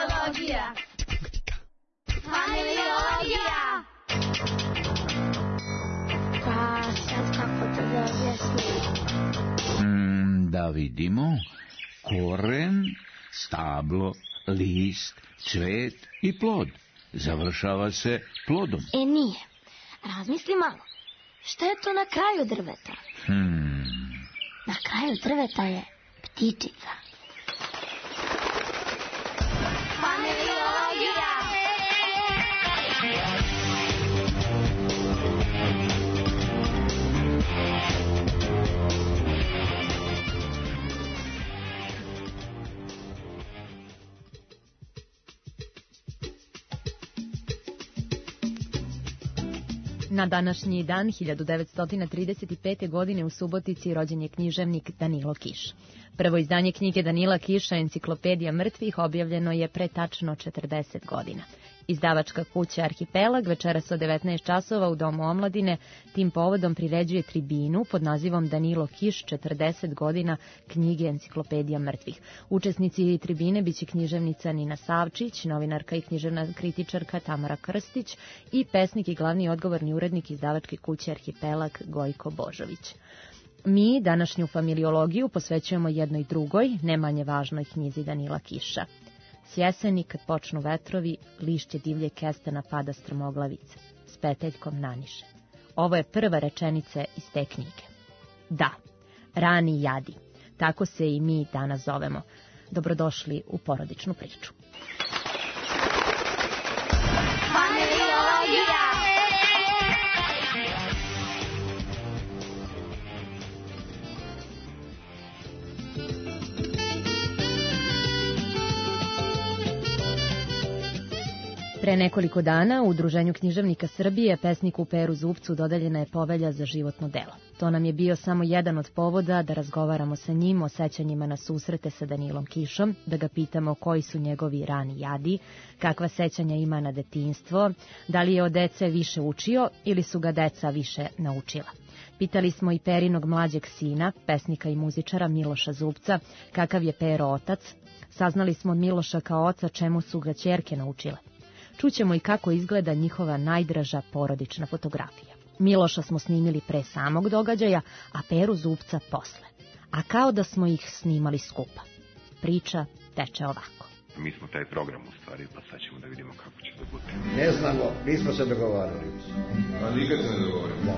Familiologija. Familiologija. Pa sad kako to da objasnim? Da vidimo. Koren, stablo, list, cvet i plod. Završava se plodom. Nije. Razmisli malo. Šta je to na kraju drveta? Na kraju drveta je ptičica. Familiologija. Na današnji dan, 1935. godine u Subotici, rođen je književnik Danilo Kiš. Prvo izdanje knjige Danila Kiša, Enciklopedija mrtvih, objavljeno je pre tačno 40 godina. Izdavačka kuća Arhipelag večeras od 19 časova u Domu omladine tim povodom priređuje tribinu pod nazivom Danilo Kiš 40 godina knjige Enciklopedija mrtvih. Učesnici tribine biće književnica Nina Savčić, novinarka i književna kritičarka Tamara Krstić i pesnik i glavni odgovorni urednik izdavačke kuće Arhipelag Gojko Božović. Mi današnju familiologiju posvećujemo jednoj drugoj, ne manje važnoj knjizi Danila Kiša. S jeseni, kad počnu vetrovi, lišće divlje kestena pada strmoglavice, s peteljkom naniše. Ovo je prva rečenica iz te knjige. Da, rani jadi, tako se i mi danas zovemo. Dobrodošli u porodičnu priču. Familiologija. Pre nekoliko dana u Udruženju književnika Srbije pesniku Peru Zupcu dodeljena je povelja za životno delo. To nam je bio samo jedan od povoda da razgovaramo sa njim o sećanjima na susrete sa Danilom Kišom, da ga pitamo koji su njegovi rani jadi, kakva sećanja ima na detinjstvo, da li je od dece više učio ili su ga deca više naučila. Pitali smo i Perinog mlađeg sina, pesnika i muzičara Miloša Zupca, kakav je Pero otac. Saznali smo od Miloša kao oca čemu su ga ćerke naučile. Čućemo i kako izgleda njihova najdraža porodična fotografija. Miloša smo snimili pre samog događaja, a Peru Zupca posle. A kao da smo ih snimali skupa. Priča teče ovako. Mi smo taj program u stvari, pa sad ćemo da vidimo kako će da bude. Ne znamo, nismo se dogovarali. A nikad se ne dogovorimo. Da.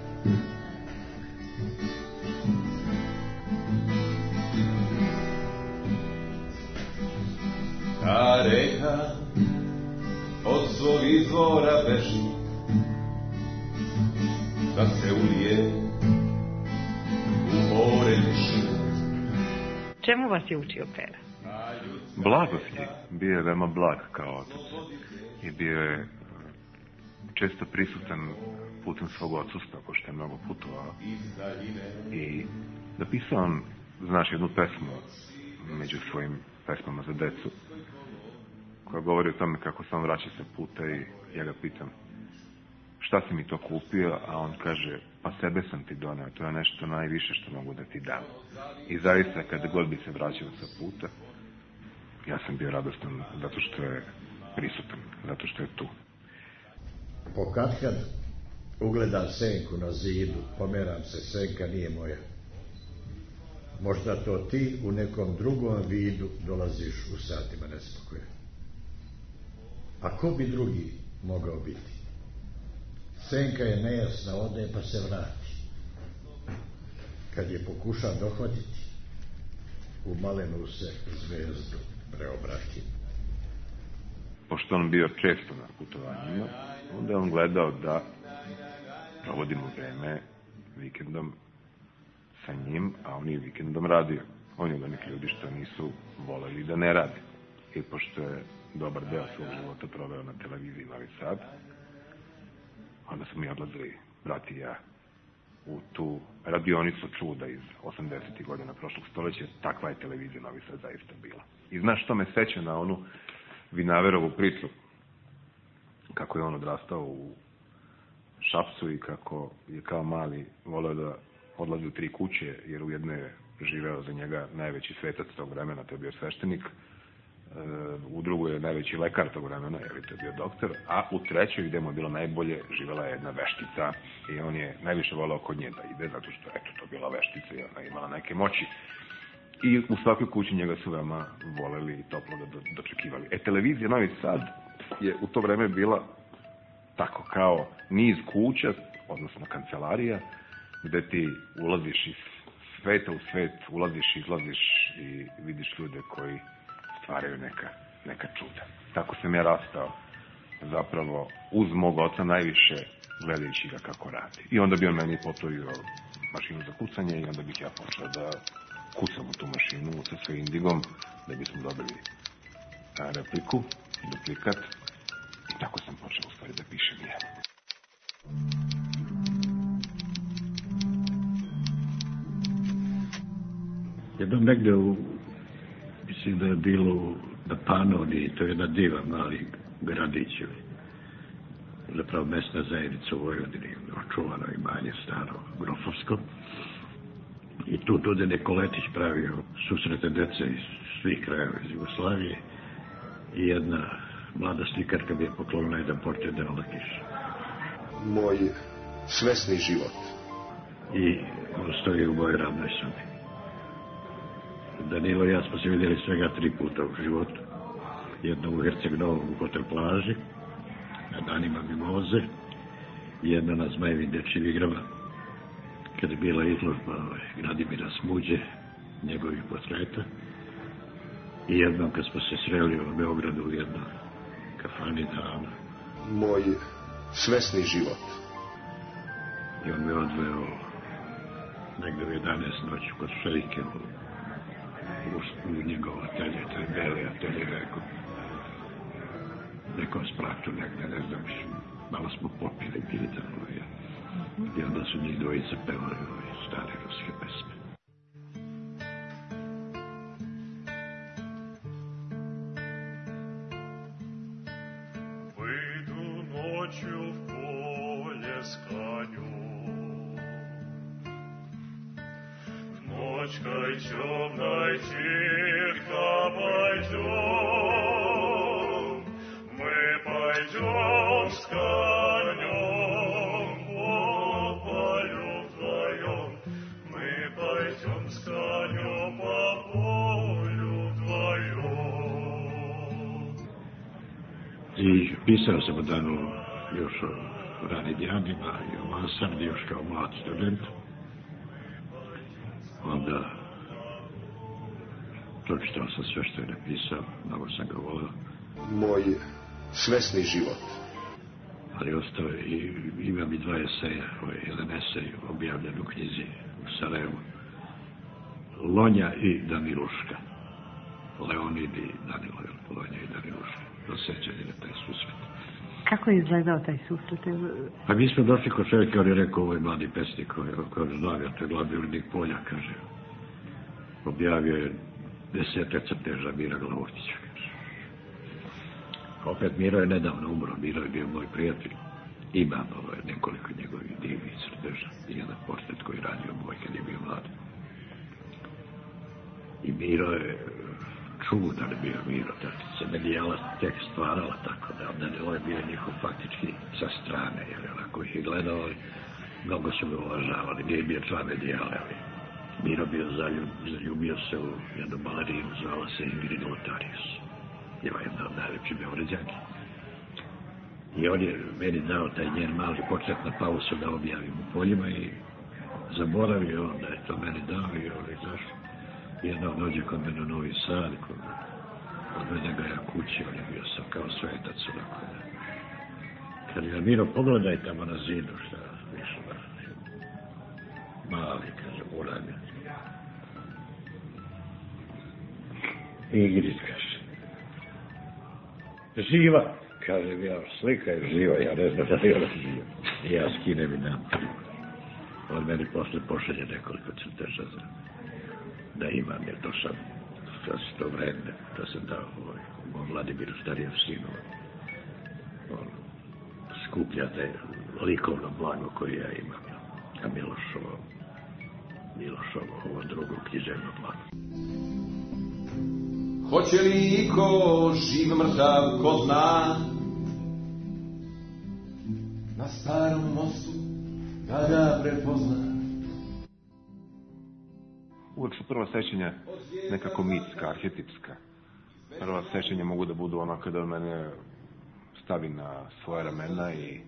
Ta reka od svog izvora beži, da se ulije u more tišine. Čemu vas je učio Pera? Blagosti. Bio je veoma blag kao otac. I bio je često prisutan putem svog odsustva, pošto je mnogo putovao. I napisao on, znaš, jednu pesmu među svojim pesmama za decu, koja govori o tome kako se on vraća sa puta i ja ga pitam šta si mi to kupio, a on kaže pa sebe sam ti doneo, to je nešto najviše što mogu da ti dam. I zaista kada god bi se vraćao sa puta, ja sam bio radostan zato što je prisutan, zato što je tu. Pokatkad ugledam senku na zidu, pomeram se, senka nije moja. Možda to ti u nekom drugom vidu dolaziš u satima nespokoja. A ko bi drugi mogao biti? Senka je nejasna, ode pa se vrati. Kad je pokuša dohvatiti, u malenu se zvezdu preobrati. Pošto on bio često na putovanjima, onda je on gledao da provodimo vreme vikendom sa njim, a on je vikendom radio. On je od onih ljudi što nisu voleli da ne rade. I pošto je dobar deo svog života proveo na televiziji Novi Sad, onda smo mi odlazili, brat i ja, u tu radionicu čuda iz 80. godina prošlog stoljeća. Takva je televizija Novi Sad zaista bila. I znaš što me seća na onu Vinaverovu priču, kako je on odrastao u Šapcu i kako je kao mali voleo da odlazi u 3 kuće, jer u jednoj je živeo za njega najveći svetac tog vremena, to je bio sveštenik, u drugoj je najveći lekar tog vremena, jer to je bio doktor, a u trećoj, gde mu je bilo najbolje, živjela je jedna veštica i on je najviše volao kod nje da ide, zato što, eto, to bila veštica i ona imala neke moći. I u svakoj kući njega su veoma voleli i toplo da dočekivali. Televizija Novi Sad je u to vreme bila tako kao niz kuća, odnosno kancelarija, gde ti ulaziš iz sveta u svet, ulaziš, izlaziš i vidiš ljude koji stvaraju neka čuda. Tako sam ja rastao zapravo uz mog oca najviše gledajući ga kako radi. I onda bi on meni potovio mašinu za kucanje i onda bih ja počeo da kucam u tu mašinu sa svojim indigom da bismo dobili repliku, duplikat i tako sam počeo u stvari da pišem ja. Jednom negde mislim da je bilo na Panoniji, to je jedna diva mali gradić, zapravo mesna zajednica u Vojvodini, očuvano imanje staro grofovsko. I tu Dude Nikoletić pravio susrete dece iz svih krajeva iz Jugoslavije i jedna mlada slikarka bi je poklonila jedan portret Danila Kiša. Moj svesni život. I on stoji u mojoj radnoj sobi. Danilo i ja smo se vidjeli svega 3 puta u životu. Jedno u Herceg-Novom u hotel plaži, na danima mimoze, jedno na Zmajevim dečjim igrama, kada je bila izložba Gradimira Smuđe, njegovih portreta, i jednom kad smo se sreli u Beogradu u jednoj kafani davno. Moj svesni život. I on me odveo negde u 11 noći kod Šejke u njegov atelje, to je beli atelje nekom spratu negde, ne znam, malo smo popili, bili tamo i onda su njih dvojica pevali ove stare ruske pesme. Выйду ночью в поле с конем, ночкой темной тихо пойдем, мы пойдем с конем по полю вдвоем, мы пойдем с конем по полю вдвоем. I pisao sam o danu još o ranim danima i o mansardi još kao mlad student. Onda pročitao sam sve što je napisao, mnogo sam ga volio. Moj svesni život. Ali ostao je i imam i 2 eseja, jedan esej objavljen u knjizi u Sarajevu. Lonja i Daniluška. Leonid i Danilo, Lonja i Daniluška. Dosećanje na taj susret. Kako je izgledao taj susret? Pa mi smo došli kod čovjeka, on je rekao, ovo je mladi pesnik, koji je znao, to je glavni urednik Polja, kaže. Objavio je 10 crteža Mira Glavurtića, kaže. Opet Miro je nedavno umro, Miro je bio moj prijatelj. Imam nekoliko njegovih divnih crteža i jedan portret koji radio moj kad je bio mlad. I Miro je čudan bio Miro, da se medijala tek stvarala tako da Danilo je bio njihov faktički sa strane, jer onako ih je gledao, mnogo su ga uvažavali, nije bio član medijale, ali Miro bio zaljubio se u jednu balerinu, zvala se Ingrid Lotarius. Ima jedna od najlepših Beograđanki. I on je meni dao taj njen mali portret na pausu da objavim u Poljima i zaboravio on da je to meni dao i zašto. Jednom dođe kod mene u Novi Sad, odvede ga ja kući, on je bio sam kao svetac. Kad ga Miro, pogledaj tamo na zidu, šta više, mali, kaže, uravlja. Ingrid, kaže, živa, kaže mi, ja, slika je živa, ja ne znam da li ona živa. I ja skinem i dam. On meni posle pošalje nekoliko crteža da imam, jer to sam to vreme, to sam dao moj Vladimiru starijem sinu. On skuplja te likovno blago koje ja imam, a Milošovo ovo drugo književno blago. Hoće li iko živ mrtav ko zna, na starom mostu da ga prepozna. Uvek su prva sećanja nekako mitska, arhetipska. Prva sećanja mogu da budu ono kada mene stavi na svoje ramena i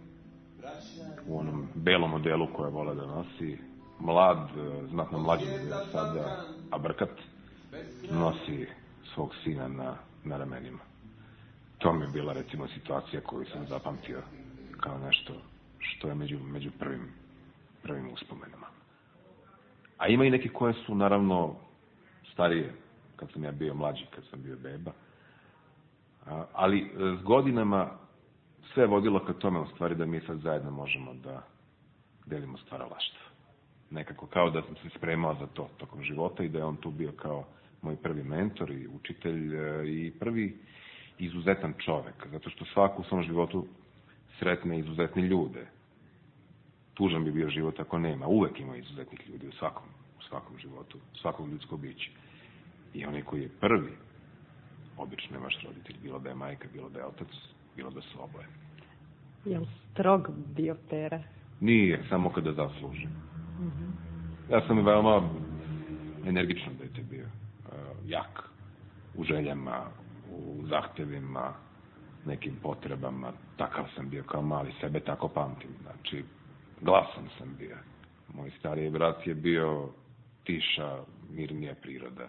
u onom belom modelu koje vole da nosi, mlad, znatno mlađi nego ja sada, a brkat, nosi svog sina na ramenima. To mi je bila recimo situacija koju sam zapamtio kao nešto što je među prvim uspomenama. A ima i neke koje su naravno starije, kad sam ja bio mlađi, kad sam bio beba. Ali s godinama sve je vodilo ka tome u stvari da mi sad zajedno možemo da delimo stvaralaštvo. Nekako kao da sam se spremao za to tokom života i da je on tu bio kao moj prvi mentor i učitelj i prvi izuzetan čovek, zato što svako u svom životu sretne izuzetne ljude. Tužan bi bio život ako nema. Uvek ima izuzetnih ljudi u svakom životu, svakog ljudskog bića. I onaj koji je prvi, obično je vaš roditelj, bilo da je majka, bilo da je otac, bilo da su oboje. Je li strog bio Pera? Nije, samo kada zasluži. Ja sam veoma energično dete bio. Jak u željama, u zahtevima, nekim potrebama. Takav sam bio kao mali, sebe tako pamtim. Znači, glasan sam bio. Moj stariji brat je bio tiša, mirnija priroda.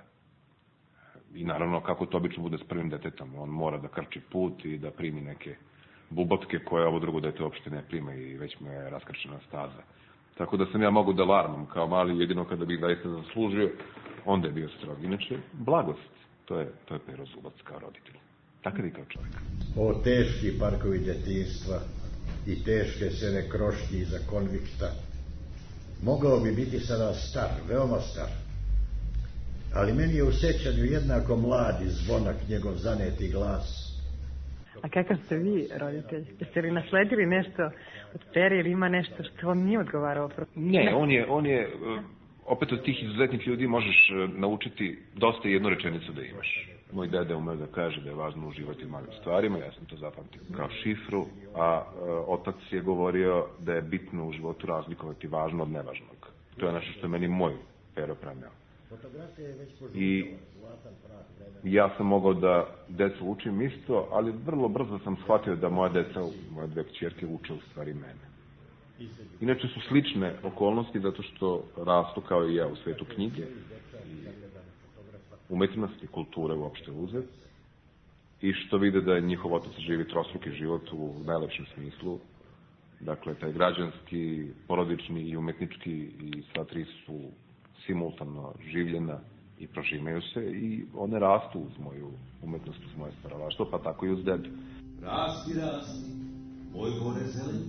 I naravno, kako to obično bude s prvim detetom, on mora da krči put i da primi neke bubotke koje ovo drugo dete uopšte ne prima i već mu je raskrčena staza. Tako da sam ja mogu da larmam kao mali, jedino kada bih zaista zaslužio, onda je bio strog. Inače, blagost, to je Pero Zubac kao roditelj. Takav i kao čovjek. O teški parkovi djetinjstva i teške sene krošnji iza konvikta. Mogao bi biti sada star, veoma star. Ali meni je u sećanju jednako mlad i zvonak njegov zaneti glas. A kakav ste vi roditelj? Jeste li nasledili nešto od Pere ili ima nešto što vam nije odgovarao? Ne, on je, opet od tih izuzetnih ljudi možeš naučiti dosta jednu rečenicu da imaš. Moj deda umeo da kaže da je važno uživati u malim stvarima, ja sam to zapamtio kao šifru, a otac je govorio da je bitno u životu razlikovati važno od nevažnog. To je nešto što je meni moj Pero preneo. I ja sam mogao da decu učim isto, ali vrlo brzo sam shvatio da moja deca, moje dve kćerke uče u stvari mene. Inače su slične okolnosti zato što rastu kao i ja u svetu knjige i umetnosti, kulture uopšte uzet i što vide da je njihov otac živi trostruki život u najlepšem smislu. Dakle, taj građanski, porodični i umetnički i sva tri su simultano življena i prožimaju se i one rastu uz moju umetnost, uz moje stvaralaštvo, pa tako i uz dedu. Rasti, moj gore zelen,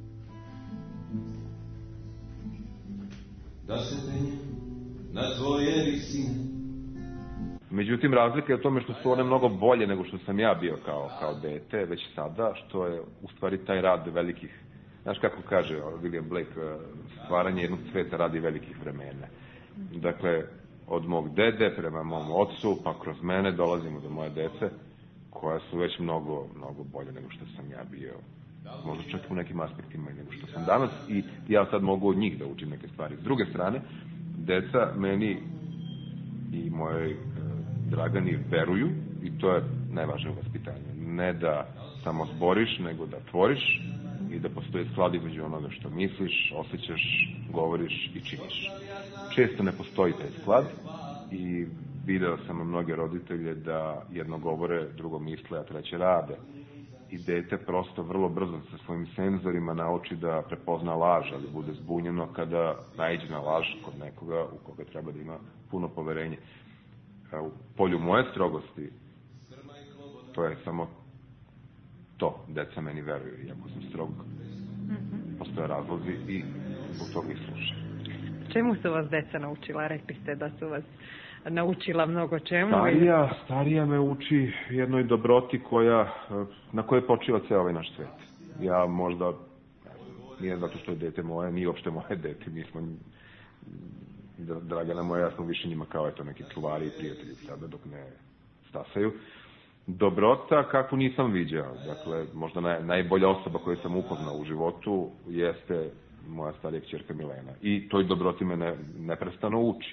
da se penjem na tvoje visine. Međutim, razlika je u tome što su one mnogo bolje nego što sam ja bio kao dete, već sada, što je u stvari taj rad velikih, znaš kako kaže William Blake, stvaranje jednog sveta radi velikih vremena. Dakle, od mog dede prema mom ocu, pa kroz mene dolazimo do moje dece, koja su već mnogo bolje nego što sam ja bio. Možda čak u nekim aspektima i nego što sam danas i ja sad mogu od njih da učim neke stvari. S druge strane, deca meni i mojoj Dragani veruju i to je najvažnije u vaspitanju. Ne da samo zboriš, nego da tvoriš i da postoji sklad između onoga što misliš, osjećaš, govoriš i činiš. Često ne postoji taj sklad i video sam mnoge roditelje da jedno govore, drugo misle, a treće rade. I dete prosto vrlo brzo sa svojim senzorima nauči da prepozna laž, ali bude zbunjeno kada naiđe na laž kod nekoga u koga treba da ima puno poverenje. U polju moje strogosti, to je samo to, deca meni veruju, iako sam strog, postoje razlozi i zbog toga ih slušaju. Čemu su vas deca naučila? Rekli ste da su vas naučila mnogo čemu. Starija me uči jednoj dobroti na kojoj počiva ceo ovaj naš svet. Ja možda, nije zato što je dete moje, nije uopšte moje dete, mi smo, Dragana moja, ja smo više njima kao neki čuvari i prijatelji sada, dok ne stasaju. Dobrota kakvu nisam viđao. Dakle, možda najbolja osoba koju sam upoznao u životu jeste moja starija kćerka Milena. I toj dobroti me neprestano uči.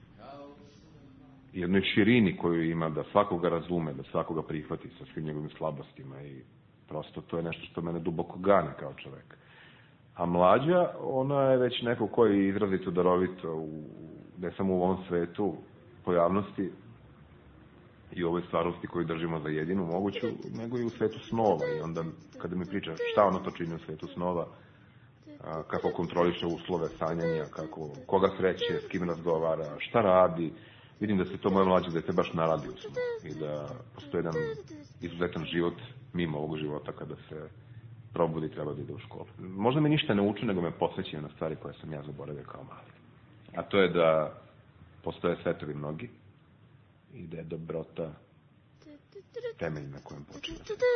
Jednoj širini koju ima, da svakoga razume, da svakoga prihvati sa svim njegovim slabostima i prosto to je nešto što mene duboko gane kao čovek. A mlađa, ona je već neko koji je izrazito darovito, ne samo u ovom svetu pojavnosti i u ovoj stvarnosti koju držimo za jedinu moguću, nego i u svetu snova. I onda kada mi priča šta ona to čini u svetu snova, kako kontroliše uslove sanjanja, koga sreće, s kim razgovara, šta radi, vidim da se to moje mlađe dete baš naradi u snu i da postoji jedan izuzetan život mimo ovog života kada se probudi i treba da ide u školu. Možda me ništa ne uči, nego me podsjeća na stvari koje sam ja zaboravio kao mali. A to je da postoje svetovi mnogi i da je dobrota temelj na kojem počinje.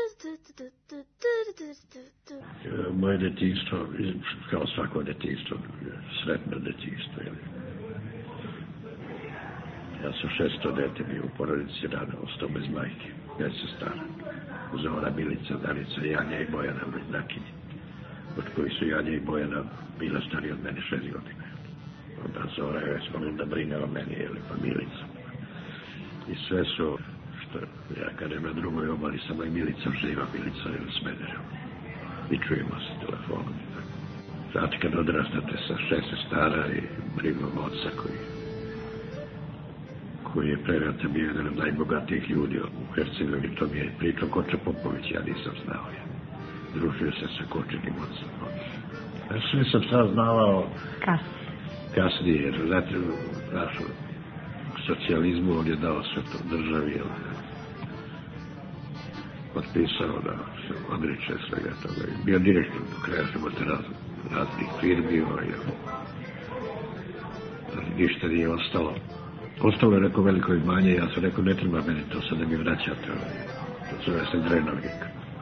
Moje detinjstvo, kao svako detinjstvo, sretno detinjstvo. Ja sam 600 dete bio u porodici rano, ostao bez majke, već se stara. Zora, Milica, Danica, Janja i Bojana, bliznakinje, od koji su Janja i Bojana bila stariji od mene 6 godina. Onda Zora je već molila da brine o meni, pa Milica. I sve su, što ja kažem na drugoj obali, samo i Milica živa, Milica je u Smederevu. I čujemo se telefonom i tako. Znate, kad odrastate sa 6 sestara i brigom oca koji je prerata bio jedan od najbogatijih ljudi u Hercegovini, to mi je pričao Koča Popović, ja nisam znao. Družio se sa Kočinim ocem. Ja sve sam saznavao kasnije, jer znate, u socijalizmu on je dao sve to državi, potpisao da se odriče svega toga. Bio direktor do kraja života raznih firmi, ništa nije ostalo. Ostalo je neko veliko imanje, ja sam rekao, ne treba meni to sad da mi vraćate. To zove se Drenovik.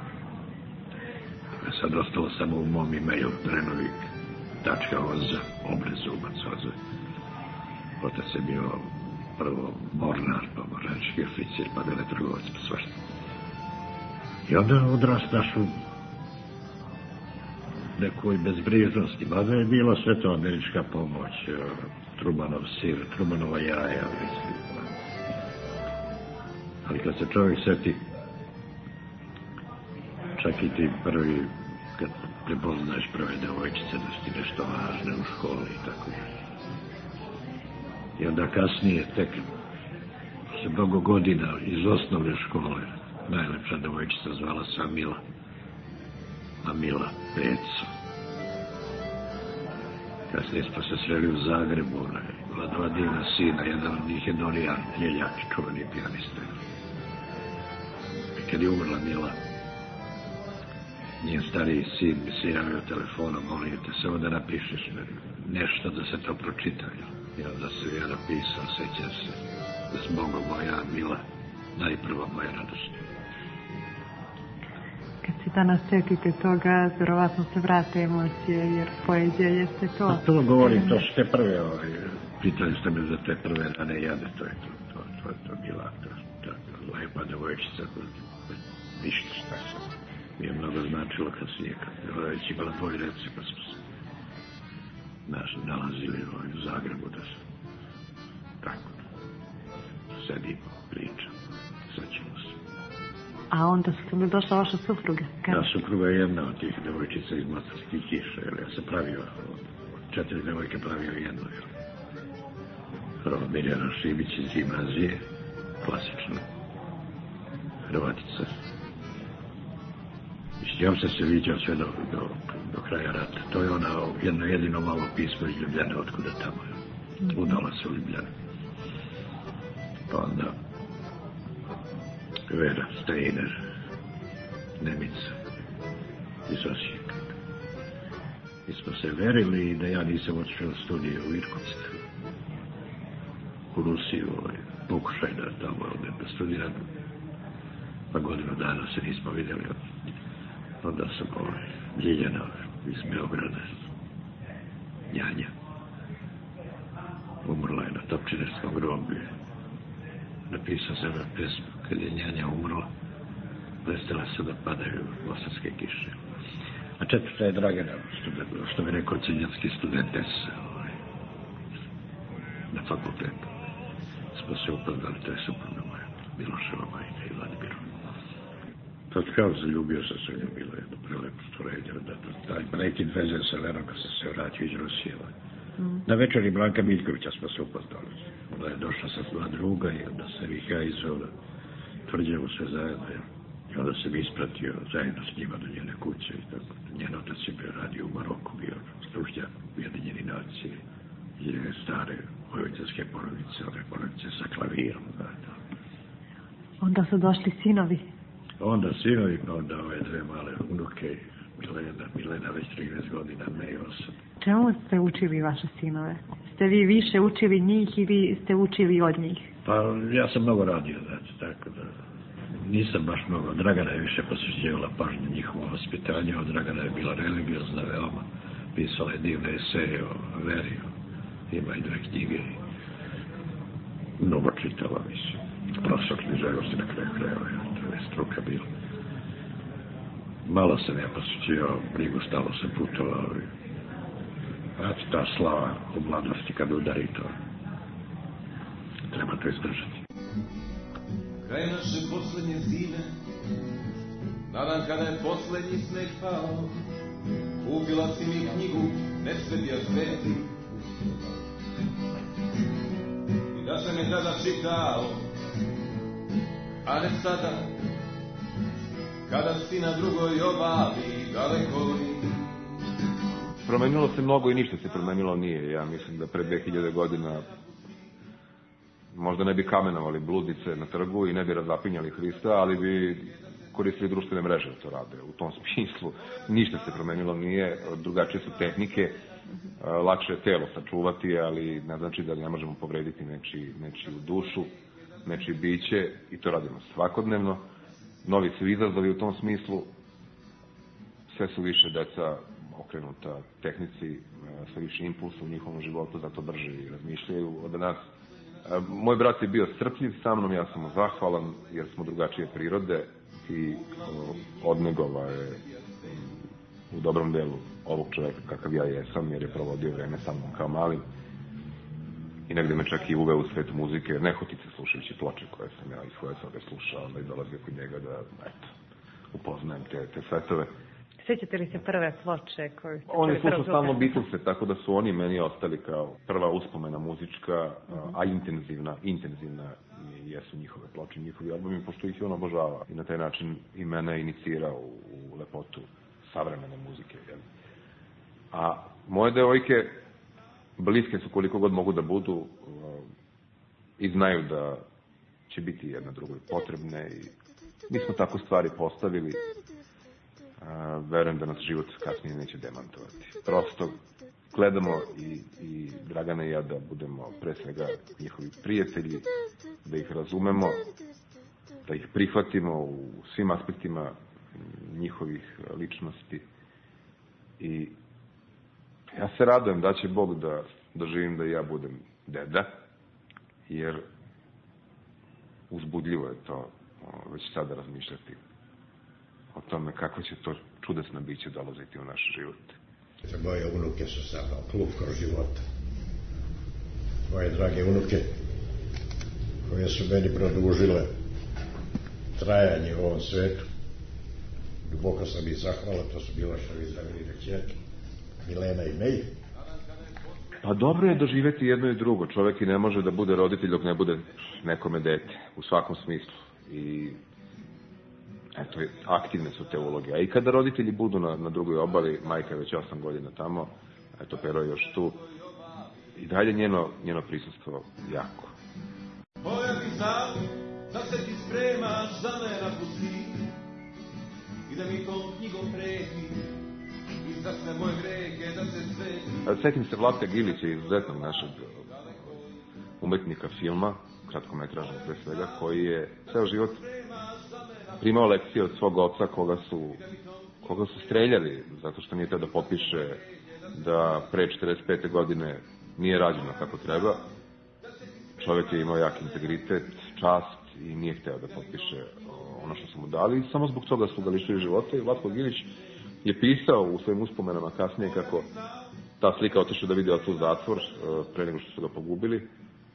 Sad ostalo samo u mom e-mailu Drenovik.oz, obrezumac oz. Otac je bio prvo mornar, pa mornarički oficir, pa veletrgovac, pa svašta. I onda odrastaš u nekoj bezbrižnosti, mada je bilo sve to američka pomoć, Trumanov sir, Trumanova jaja, mislim. Ali kad se čovjek seti, čak i ti prvi, kad prepoznaješ prve devojčice, da si nešto važne u školi i tako. I onda kasnije, tek se mnogo godina iz osnovne škole, najlepša devojčica zvala se Amila. Amila Peco. Kasnije smo se sreli u Zagrebu, bila dva divna sina, jedan od njih je Dorijan Ljeljak, čuveni pijanista. I kad je umrla Mila, njen stariji sin mi se javio telefonom, molim te samo da napišeš nešto da se to pročita. I onda se ja napisao, sećam se, da s Bogom moja Mila, najprva moja radost. Kad se danas setite toga, verovatno se vrate emocije, jer poezija jeste to. A to govorim, to su te prve, pitali ste me za te prve rane jade, to je to bila, to lepa devojčica, ništa šta sam. Mi je mnogo značilo kasnije, kad je već imala dvojrece, pa smo se nalazili u Zagrebu da se tako sedimo, pričamo, sećamo se. A onda su mi došla vaša supruga? Da, supruga je jedna od tih devojčica iz Mostarskih kiša, jer ja sam pravio, od 4 devojke pravio jednu, jer prvo Mirjana Šibić iz gimnazije, klasično, Hrvatica. I s njom sam se viđao sve do kraja rata. To je ona jedno jedino malo pismo iz Ljubljane, otkuda tamo je. Udala se u Ljubljane. Pa onda Vera Steiner, Nemica iz Osijeka. Mi smo se verili i da ja nisam otišao u studiju u Irkutsk, u Rusiju, pokušaj da tamo da studiram. Pa godinu dana se nismo vidjeli. Onda sam Ljiljana iz Beograda, Janja. Umrla je na Topčinerskom groblju. napisao sam na pesmu, kad je njanja umrla, prestala se da padaju bosanske kiše. A četvrta je Dragana, što bi rekao ciljanski studentesa na fakultetu. Smo se upoznali, to je supruga moja, Miloševa majka i Vladimir. To kao zaljubio sam se u njom, bilo jedno prelepo stvorenje. Taj prekid veze sa Lenom kad sam se vratio iz Rusije. Na večeri Blanka Miljkovića smo se upoznali. Ona je došla sa dva druga i onda sam ih ja izveo na Tvrđevu sve zajedno. I onda sam ispratio zajedno s njima do njene kuće i tako. Njen otac je bio radio u Maroku, bio stručnjak Ujedinjeni nacije. I stare vojvođanske porodice, ove porodice sa klavirom. Onda su došli sinovi. Onda sinovi, pa onda ove dve male unuke, Milena već 13 godina, ne i 8. Čemu ste učili vaše sinove? Ste vi više učili njih ili ste učili od njih? Pa ja sam mnogo radio, znači, tako da nisam baš mnogo. Dragana je više posvećivala pažnju njihovo vaspitanje, od Dragana je bila religiozna veoma, pisala je divne eseje o veri, ima i 2 knjige, mnogo čitala, mislim. Profesor književnosti na kraju krajeva, to je struka bila. Malo sam ja posvećivao brigu, stalo sam putovao. Znači, ta slava u mladosti kad udari to, treba to izdržati. Kraj naše poslednje zime, na dan kada je poslednji sneg pao, kupila si mi knjigu Ne svetija sveti. I da sam je tada čitao, a ne sada, kada si na drugoj obali dalekoj. Promenilo se mnogo i ništa se promenilo nije. Ja mislim da pre 2000 godina možda ne bi kamenovali bludnice na trgu i ne bi razapinjali Hrista, ali bi koristili društvene mreže da to rade. U tom smislu ništa se promenilo nije, drugačije su tehnike, lakše je telo sačuvati, ali ne znači da ne možemo povrediti nečiju dušu, nečije biće i to radimo svakodnevno. Novi su izazovi u tom smislu, sve su više deca okrenuta tehnici, sve više impulsa u njihovom životu, zato brže i razmišljaju od nas. Moj brat je bio strpljiv sa mnom, ja sam mu zahvalan jer smo drugačije prirode i odnegova je u dobrom delu ovog čoveka kakav ja jesam, jer je provodio vreme sa mnom kao malim i negde me čak i uveo u svet muzike, nehotice slušajući ploče koje sam ja iz svoje sobe slušao, onda i dolazio kod njega da, eto, upoznajem te svetove. Sjećate li se prve ploče koju ste... Oni slušao stalno Beatlese, tako da su oni meni ostali kao prva uspomena muzička, a intenzivna jesu njihove ploče, njihovi albumi, pošto ih on obožava. I na taj način i mene inicirao u lepotu savremene muzike. A moje devojke bliske su koliko god mogu da budu i znaju da će biti jedna drugoj potrebne i mi smo tako stvari postavili. Verujem da nas život kasnije neće demantovati. Prosto gledamo i Dragana i ja da budemo pre svega njihovi prijatelji, da ih razumemo, da ih prihvatimo u svim aspektima njihovih ličnosti. I ja se radujem da će Bog da doživim da ja budem deda, jer uzbudljivo je to već sada razmišljati o tome kako će to čudesno biće dolaziti u naš život. Moje unuke su samo klub kroz života. Moje drage unuke, koje su meni produžile trajanje u ovom svetu. Duboko sam ih zahvala, to su Miloševi Dragine kćerke, Milena i Meja. Pa dobro je doživeti jedno i drugo. Čovek i ne može da bude roditelj dok ne bude nekome dete, u svakom smislu. I eto, aktivne su te uloge. A i kada roditelji budu na drugoj obali, majka je već 8 godina tamo, eto, Pero je još tu, i dalje njeno prisustvo jako. Boja ti znam da se ti spremaš za me napusti i da mi tom knjigom preti i za sve moje grehe da se sveti. Setim se Vlatka Gilića, izuzetnog našeg umetnika filma, kratkometražnog pre svega, koji je ceo život primao lekcije od svog oca koga su streljali zato što nije teo da potpiše da pre 45. godine nije rađeno kako treba. Čovjek je imao jak integritet, čast i nije hteo da potpiše ono što su mu dali i samo zbog toga su ga lišili života. I Vlatko Gilić je pisao u svojim uspomenama kasnije kako ta slika otišla da vidi tu zatvor pre nego što su ga pogubili.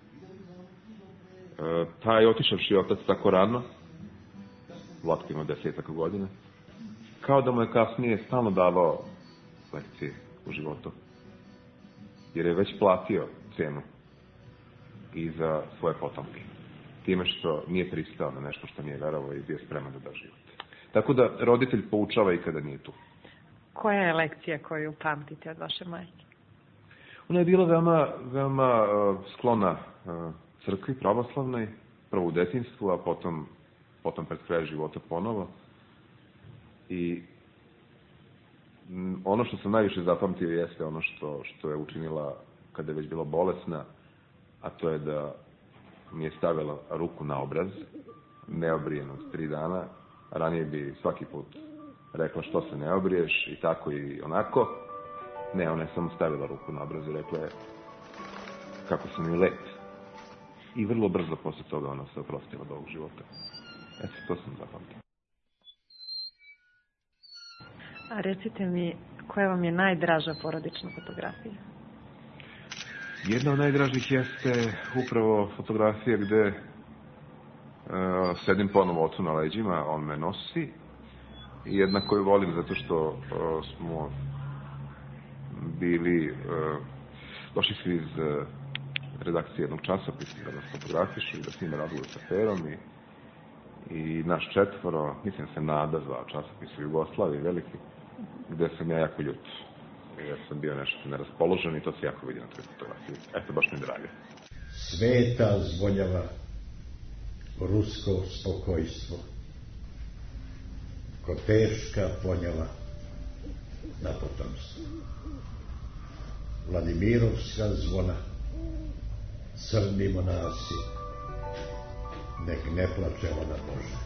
Taj otišavši otac tako rano, Vlatko imao 10 godina, kao da mu je kasnije stalno davao lekcije u životu. Jer je već platio cenu i za svoje potomke. Time što nije pristao na nešto što nije verovao i bio spreman da da život. Tako da roditelj poučava i kada nije tu. Koja je lekcija koju pamtite od vaše majke? Ona je bila veoma sklona crkvi pravoslavnoj, prvo u detinjstvu, a potom pred kraj života ponovo. I ono što sam najviše zapamtio jeste ono što je učinila kada je već bila bolesna, a to je da mi je stavila ruku na obraz, neobrijeno 3 dana. Ranije bi svaki put rekla što se ne obriješ i tako i onako. Ne, ona je samo stavila ruku na obraz i rekla je kako sam mi lep. I vrlo brzo posle toga ona se oprostila od ovog života. Eto, to sam zapamtio. A recite mi, koja vam je najdraža porodična fotografija? Jedna od najdražih jeste upravo fotografija gde sedim ponovo ocu na leđima, on me nosi. I jedna koju volim zato što smo bili, došli su iz redakcije jednog časopisa da nas fotografišu i da s njima razgovor sa Ferom i naš 4, mislim se Nada zvao časopis u Jugoslaviji veliki, gde sam ja jako ljut. Jer sam bio nešto neraspoložen i to se jako vidi na toj fotografiji. Eto, baš mi drago. Sveta zvonjava rusko spokojstvo, ko teška ponjava na potomstvo. Vladimirovska zvona, crni monasi, nek ne plače ona Boža.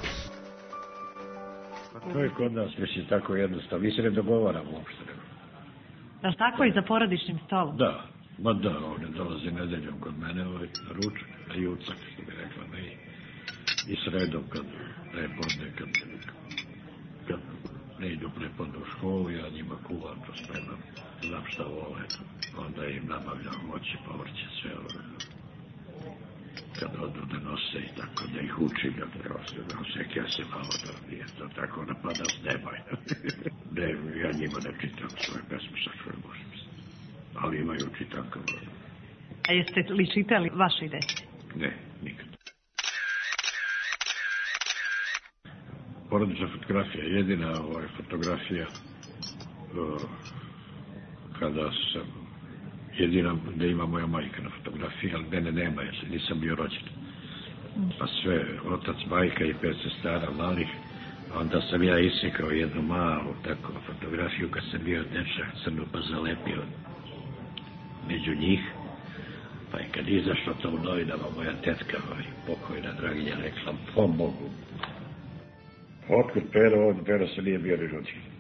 To je kod nas, mislim, tako jednostavno. Mi se ne dogovaramo uopšte. Da tako i za porodičnim stolom? Da, ma da, ovdje dolazi nedeljom kod mene na ručak, na jucak, što bi rekla, ne, i sredom kad prepodne, kad ne idu prepodne u školu, ja njima kuvam, to spremam, znam šta vole, onda im nabavljam voće, povrće, sve ovo. Kad odu da nose i tako, da ih učim, da nose kese malo, da nije to tako napada s neba. Ne, ja njima ne čitam svoje pesme, sa svoje možem. Ali imaju čitanka. A jeste li čitali vašoj deci? Ne, nikad. Porodična fotografija, jedina fotografija kada sam jedina da ima moja majka na fotografiji, ali mene nema, jer nisam bio rođen. Pa sve, otac, majka i 5 sestara malih, onda sam ja isekao jednu malu tako fotografiju kad sam bio dečak, crnu pa zalepio među njih. Pa je kad izašlo to u novinama, moja tetka, pokojna Draginja, rekla, po Bogu. Otkud Pero se nije bio ni rođen.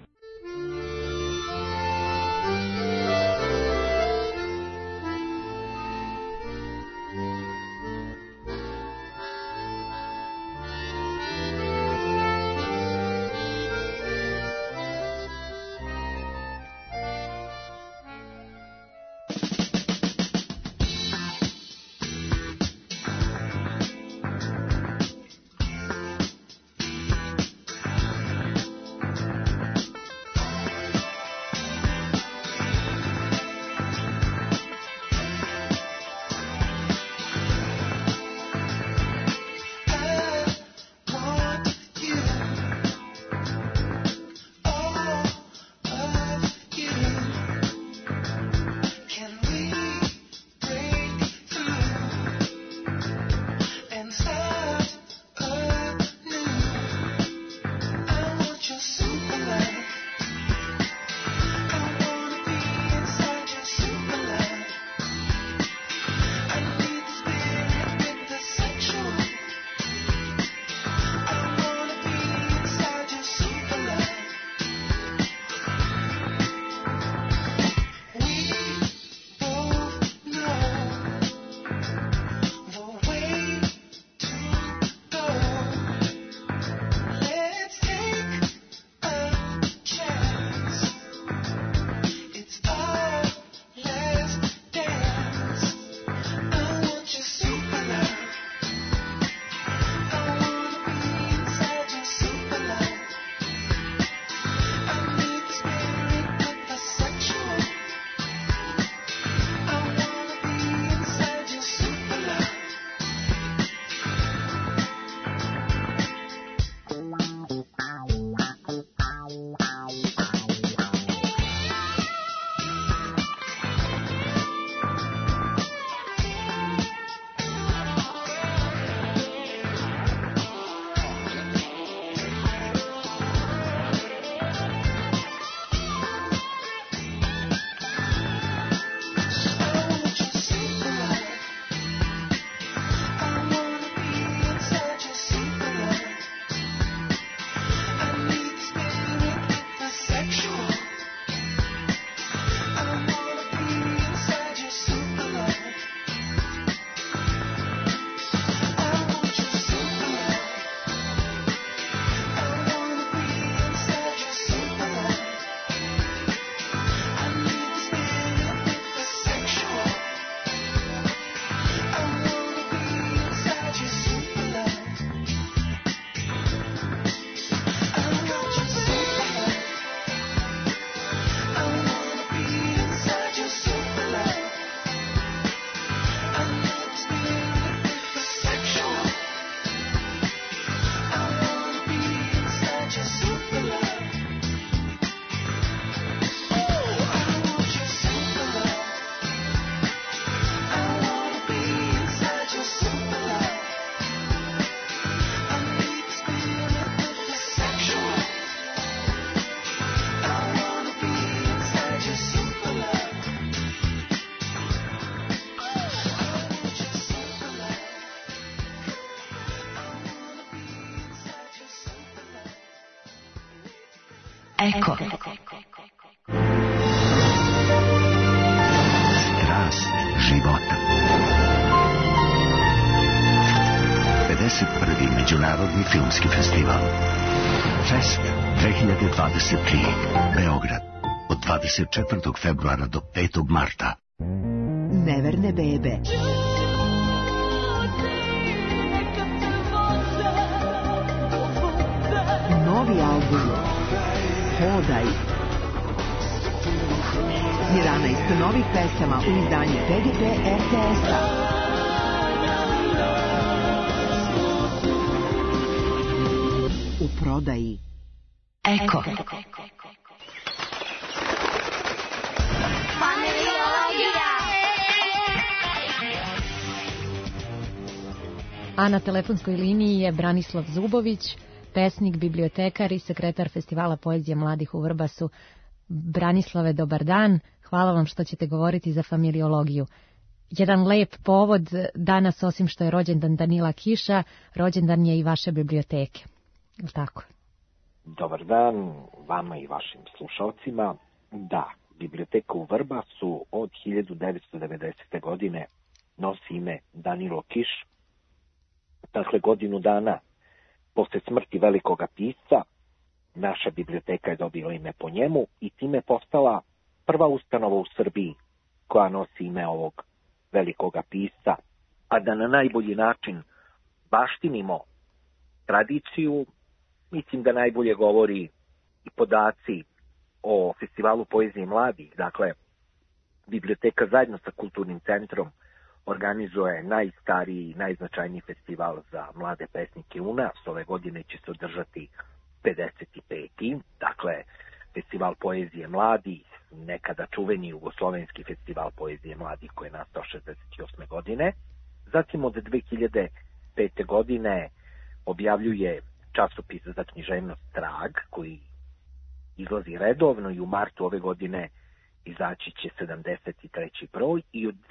Eko. Strast života. 51. Međunarodni filmski festival. Fest 2023. Beograd. Od 24. februara do 5. marta. Neverne bebe. Novi album Hodaj. 11 novih pesama u izdanju PGP RTS-a. U prodaji Eko. A na telefonskoj liniji je Branislav Zubović, pesnik, bibliotekar i sekretar Festivala poezije mladih u Vrbasu. Branislave, dobar dan. Hvala vam što ćete govoriti za familiologiju. Jedan lep povod danas, osim što je rođendan Danila Kiša, rođendan je i vaše biblioteke. Je li tako? Dobar dan vama i vašim slušalcima. Da, biblioteka u Vrbasu od 1990. godine nosi ime Danilo Kiš. Dakle, godinu dana posle smrti velikoga pisca, naša biblioteka je dobila ime po njemu i time postala prva ustanova u Srbiji koja nosi ime ovog velikoga pisca. A da na najbolji način baštinimo tradiciju, mislim da najbolje govori i podaci o Festivalu poezije mladih. Dakle, biblioteka zajedno sa Kulturnim centrom organizuje najstariji i najznačajniji festival za mlade pesnike u nas. Ove godine će se održati 55. Dakle, Festival poezije mladih, nekada čuveni jugoslovenski Festival poezije mladih koji je nastao 68. godine. Zatim od 2005. godine objavljuje časopis za književnost Trag, koji izlazi redovno i u martu ove godine izaći će 73. broj i od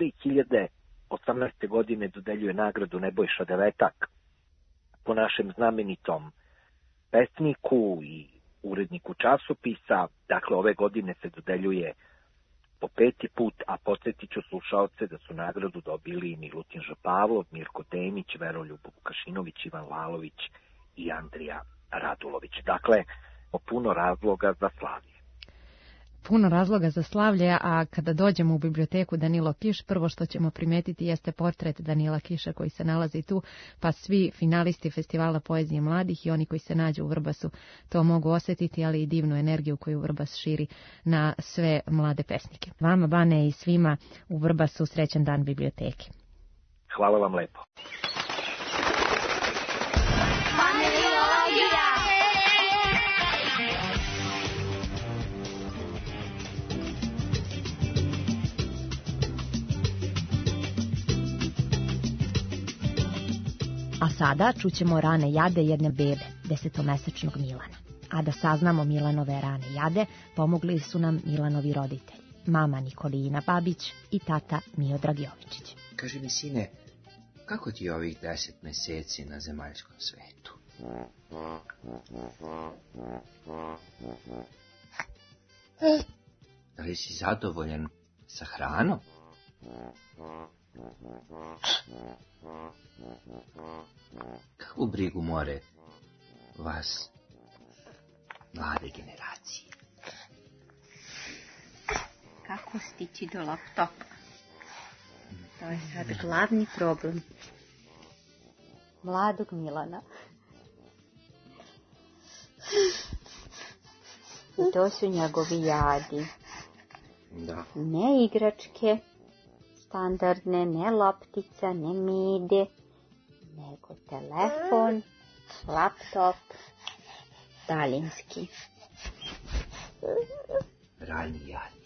2018. godine dodeljuje nagradu Nebojša Devetak po našem znamenitom pesniku i uredniku časopisa. Dakle, ove godine se dodeljuje po 5. put, a podsjetit ću slušaoce da su nagradu dobili Milutin Žapavlov, Mirko Temić, Veroljub Vukašinović, Ivan Lalović i Andrija Radulović. Dakle, puno razloga za slavlje. Puno razloga za slavlje, a kada dođemo u biblioteku Danilo Kiš, prvo što ćemo primetiti jeste portret Danila Kiša koji se nalazi tu, pa svi finalisti Festivala poezije mladih i oni koji se nađu u Vrbasu to mogu osjetiti, ali i divnu energiju koju Vrbas širi na sve mlade pesnike. Vama, Bane, i svima u Vrbasu srećan dan biblioteke. Hvala vam lepo. A sada čućemo rane jade jedne bebe, 10-mesečnog Milana. A da saznamo Milanove rane jade, pomogli su nam Milanovi roditelji. Mama Nikolina Babić i tata Miodrag Jovičić. Kaži mi, sine, kako ti je ovih 10 meseci na zemaljskom svetu? Da li si zadovoljan sa hranom? Kakvu brigu more vas, mlade generacije? Kako stići do laptopa? To je sad glavni problem mladog Milana. I to su njegovi jadi. Da. Ne igračke standardne, ne loptica, ne mide, nego telefon, laptop, daljinski. Rani jadi.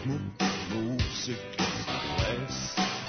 ritmu muzike za ples.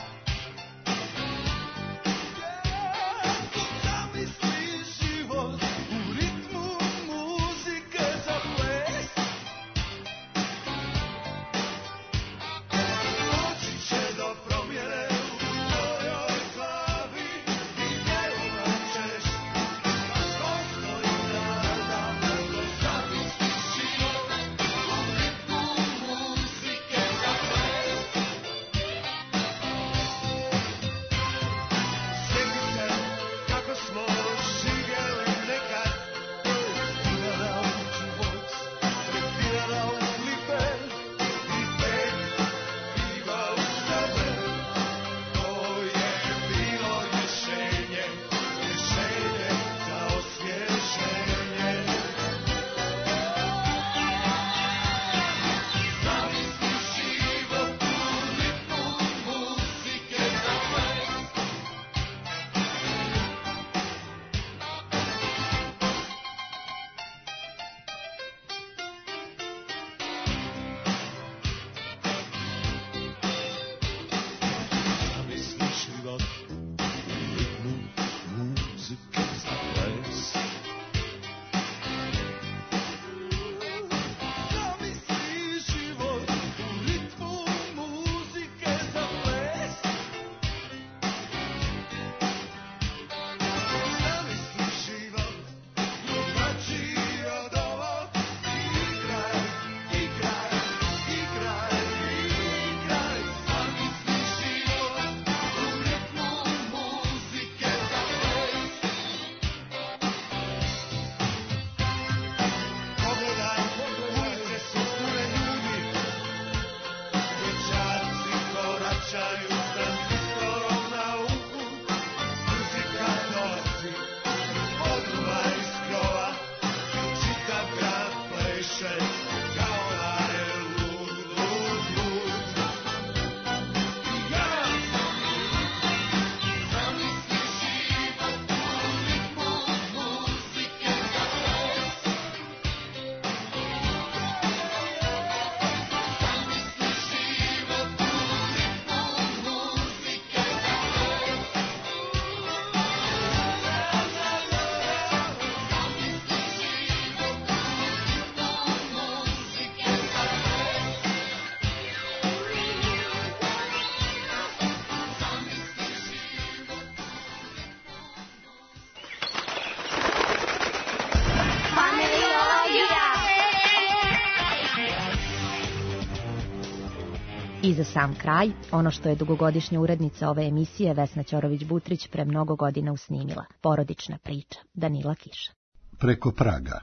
I za sam kraj, ono što je dugogodišnja urednica ove emisije Vesna Ćorović-Butrić pre mnogo godina usnimila. Porodična priča Danila Kiša. Preko praga.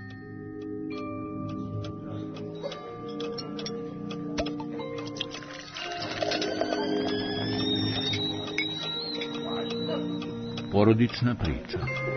Porodična priča.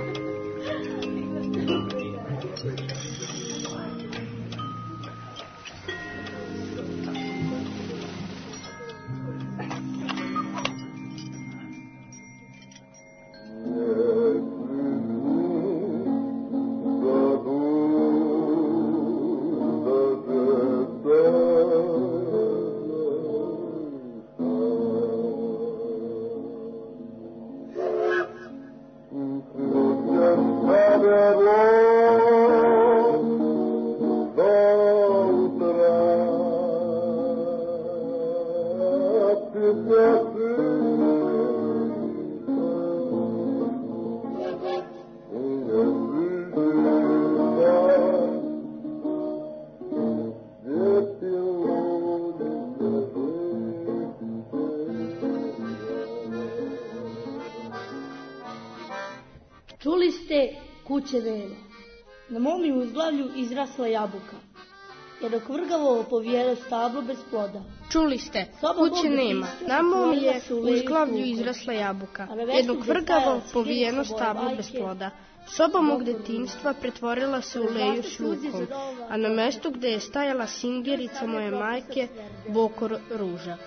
Čuli ste kuće vele. Na mom je uzglavlju izrasla jabuka, jer dok vrgavo povijelo stablo bez ploda. Čuli ste, kuće nema. Na mom je uzglavlju izrasla jabuka, jer dok vrgavo povijeno stablo bez ploda. Soba mog detinjstva pretvorila se u leju s lukom, a na mestu gde je stajala singerica moje majke, bokor ruža.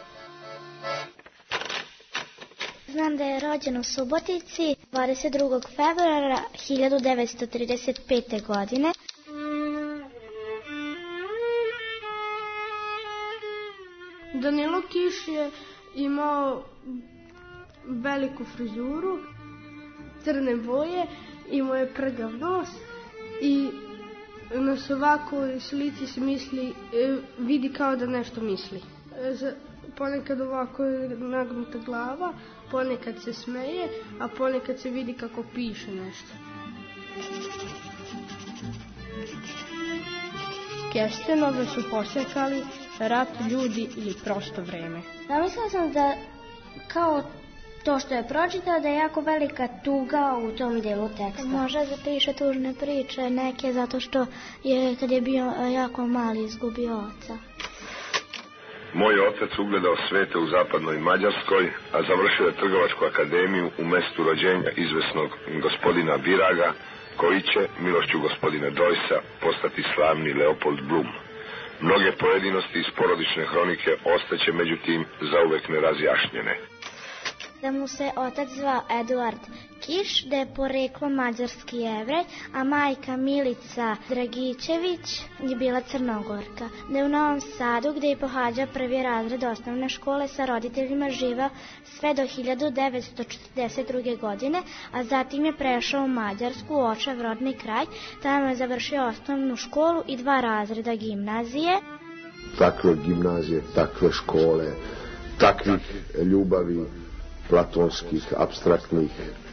Znam da je rođen u Subotici 22. februara 1935. godine. Danilo Kiš je imao veliku frizuru, crne boje, imao je prgav nos i na svakoj slici se vidi kao da nešto misli. Ponekad ovako je nagnuta glava, ponekad se smeje, a ponekad se vidi kako piše nešto. Kestenove su posekali rat, ljudi ili prosto vreme. Zamislila sam da kao to što je pročitao da je jako velika tuga u tom delu teksta. Može da piše tužne priče neke zato što je kad je bio jako mali izgubio oca. Moj otac ugledao svete u zapadnoj Mađarskoj, a završio je Trgovačku akademiju u mestu rođenja izvesnog gospodina Viraga, koji će, milošću gospodina Joycea, postati slavni Leopold Bloom. Mnoge pojedinosti iz porodične hronike ostaće međutim zauvek nerazjašnjene. Da mu se otac zvao Eduard Kiš, da je poreklo mađarski Jevrej, a majka Milica Dragičević je bila Crnogorka. Da je u Novom Sadu, gde je pohađao prvi razred osnovne škole, sa roditeljima živao sve do 1942. godine, a zatim je prešao u Mađarsku, u očev rodni kraj. Tamo je završio osnovnu školu i 2 razreda gimnazije. Takve gimnazije, takve škole, takvih ljubavi, platonskih, apstraktnih,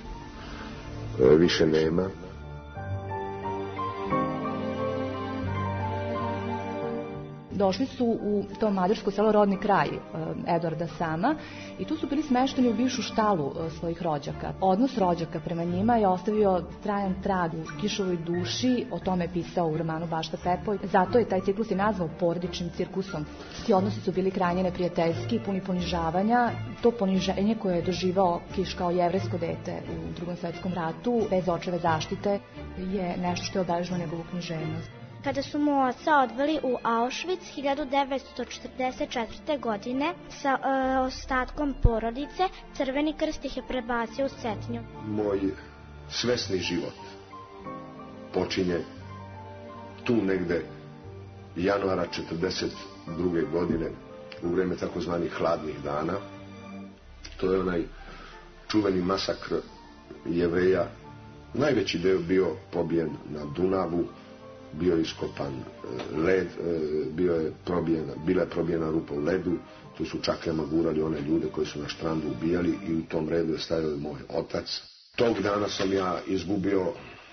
više nema. Došli su u to mađarsko selo rodni kraj Eduarda sama i tu su bili smešteni u bivšu štalu svojih rođaka. Odnos rođaka prema njima je ostavio trajan trag u Kišovoj duši, o tome je pisao u romanu Bašta Pepoj. Zato je taj ciklus i nazvao porodičnim cirkusom. Ti odnosi su bili krajnje neprijateljski, puni ponižavanja. To poniženje koje je doživao Kiš kao jevrejsko dete u Drugom svetskom ratu, bez očeve zaštite, je nešto što je obeležilo njegovu književnost. Kada su mu oca odveli u Auschwitz 1944. godine sa ostatkom porodice, Crveni krst ih je prebacio u Cetinju. Moj svesni život počinje tu negde januara 1942. godine u vreme takozvanih hladnih dana. To je onaj čuveni masakr Jevreja. Najveći deo bio pobijen na Dunavu, bio je iskopan led, bila je probijena rupa u ledu, tu su čakljama gurali one ljude koji su na štrandu ubijali i u tom redu je stajao moj otac. Tog dana sam ja izgubio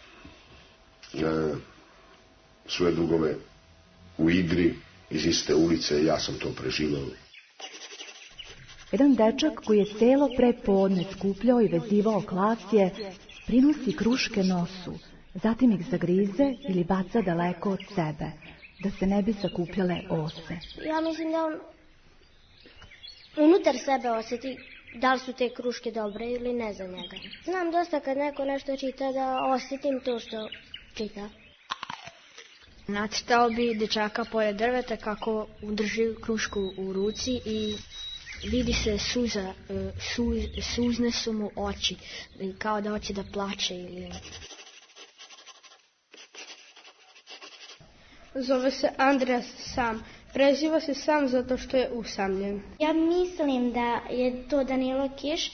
svoje drugove u igri iz iste ulice i ja sam to preživao. Jedan dečak koji je celo prepodne skupljao i vezivao klasje, prinosi kruške nosu, zatim ih zagrize ili baca daleko od sebe, da se ne bi sakupljale ose. Ja mislim da on unutar sebe osjeti da li su te kruške dobre ili ne za njega. Znam dosta kad neko nešto čita da osjetim to što čita. Nacrtao bi dečaka pored drveta kako drži krušku u ruci i vidi se suza, suzne su mu oči, kao da hoće da plače ili... Zove se Andreas Sam. Preziva se Sam zato što je usamljen. Ja mislim da je to Danilo Kiš.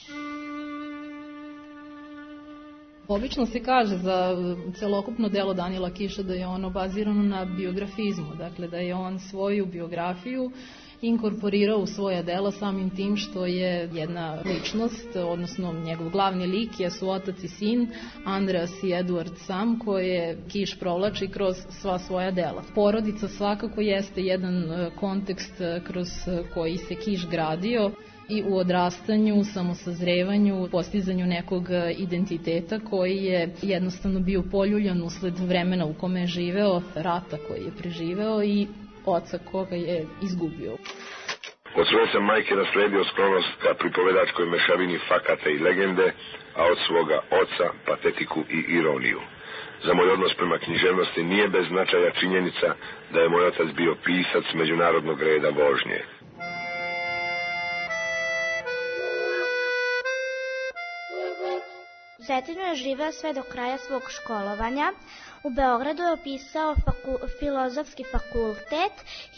Obično se kaže za celokupno delo Danila Kiša da je ono bazirano na biografizmu, dakle da je on svoju biografiju inkorporirao u svoja dela samim tim što je jedna ličnost, odnosno njegov glavni lik jesu otac i sin, Andreas i Eduard Sam, koje Kiš provlači kroz sva svoja dela. Porodica svakako jeste jedan kontekst kroz koji se Kiš gradio i u odrastanju, samosazrevanju, postizanju nekog identiteta koji je jednostavno bio poljuljan usled vremena u kome je živeo, rata koji je preživeo i oca koga je izgubio. Od svoje sam majke nasledio sklonost ka pripovedačkoj mešavini fakata i legende, a od svoga oca patetiku i ironiju. Za moj odnos prema književnosti nije bez značaja činjenica da je moj otac bio pisac međunarodnog reda vožnje. Cetinju je živeo sve do kraja svog školovanja. U Beogradu je upisao filozofski fakultet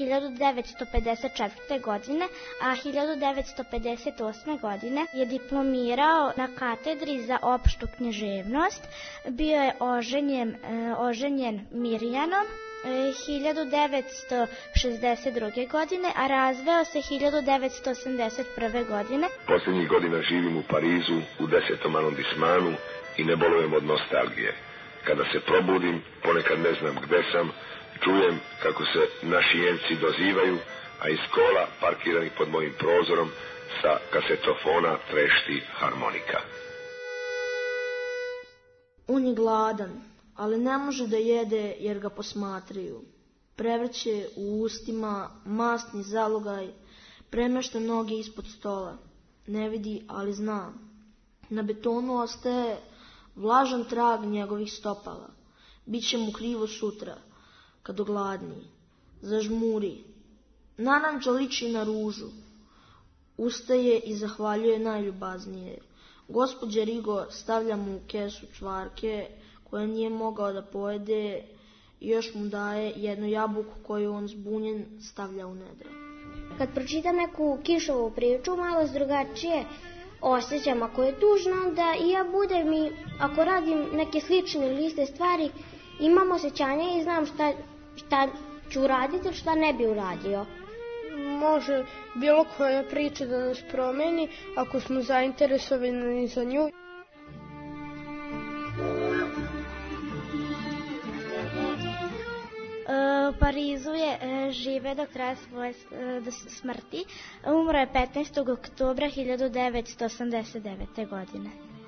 1954. godine, a 1958. godine je diplomirao na katedri za opštu književnost. Bio je oženjen Mirjanom 1962. godine, a razveo se 1981. godine. Poslednjih godina živim u Parizu, u 10. arondismanu i ne bolujem od nostalgije. Kada se probudim, ponekad ne znam gde sam, čujem kako se naši jenci dozivaju, a iz kola, parkirani pod mojim prozorom, sa kasetofona trešti harmonika. On je gladan, ali ne može da jede jer ga posmatraju. Prevrće u ustima masni zalogaj, premešta noge ispod stola. Ne vidi, ali zna. Na betonu ostaje vlažan trag njegovih stopala. Biće mu krivo sutra, kad ogladni. Zažmuri. Naranđa liči na ružu. Ustaje i zahvaljuje najljubaznije. Gospođa Rigo stavlja mu u kesu čvarke koje nije mogao da pojede i još mu daje jednu jabuku koju on zbunjen stavlja u nedre. Kad pročitam neku Kišovu priču, malo drugačije osjećam. Ako je tužno, onda i ja budem i ako radim neke slične ili iste stvari, imam osjećanje i znam šta ću uraditi, šta ne bi uradio. Može bilo koja priča da nas promeni ako smo zainteresovani za nju. U Parizu je žive do kraja svoje smrti. Umro je 15. oktobra 1989. godine.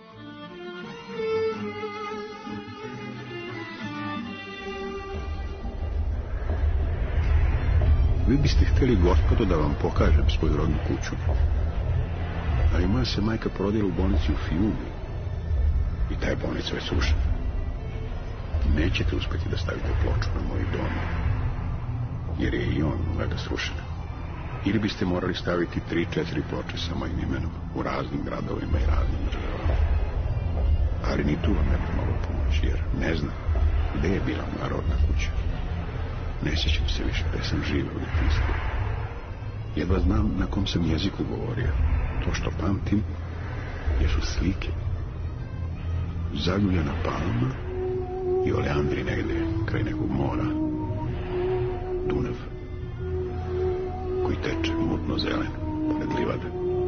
Vi biste htjeli, gospodo, da vam pokažem svoju rodnu kuću. Ali moja se majka porodila u bolnici u Fiumi. I ta je bolnica već srušena. Nećete uspjeti da stavite ploču na moj dom, jer je i on valjda srušen. Ili biste morali staviti 3-4 ploče sa mojim imenom u raznim gradovima i raznim državama. Ali ni tu vam ne bi moglo pomoći, jer ne znam gde je bila moja rodna kuća. Ne sjećam se više da sam živio u djetinjstvu. Jedva znam na kom sam jeziku govorio. To što pamtim jesu slike. Zaljuljena palma i oleandri negdje kraj nekog mora. Dunav koji teče mutno zelen pored livade.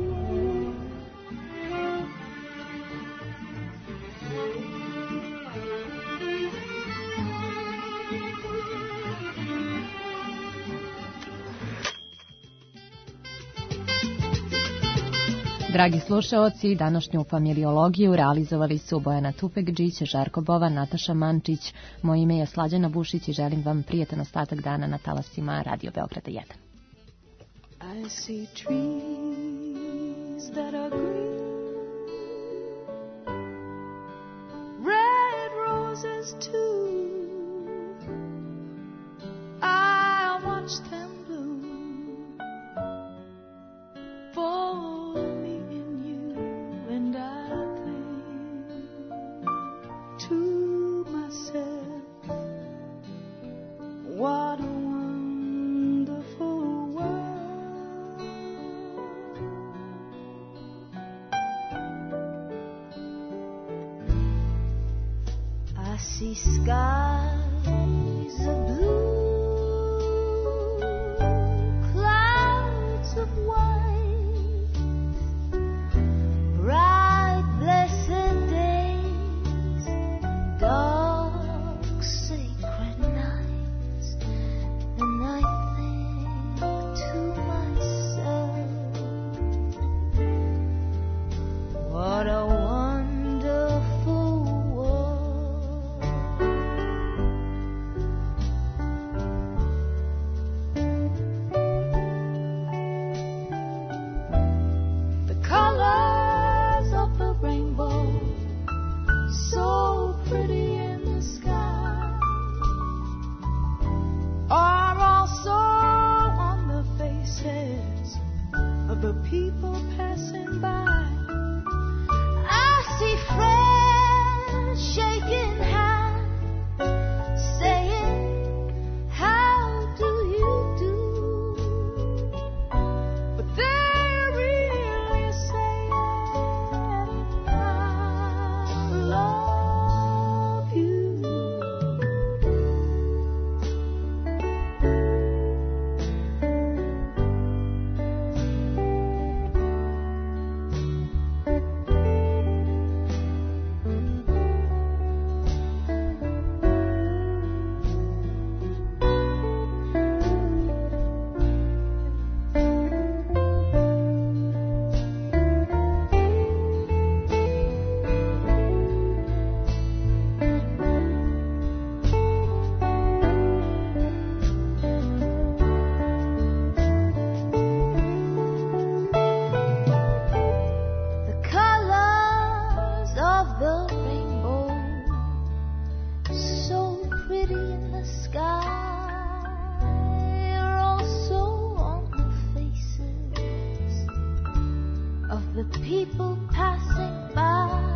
Dragi slušaoci, današnju familiologiju realizovali su Bojana Tupegđić, Žarko Bovan, Nataša Mančić. Moje ime je Slađana Bušić i želim vam prijetan ostatak dana na talasima Radio Beograda 1. I see trees that are green, red roses too. I watch them bloom for me and you, and I think to myself, what a wonderful world. I see skies of blue, clouds of white, bright blessed days, dark sacred nights, and I think to myself, what a wonderful world. The colors of the rainbow, so pretty in the sky, are also on the faces of the people passing by. I see friends the people passing by.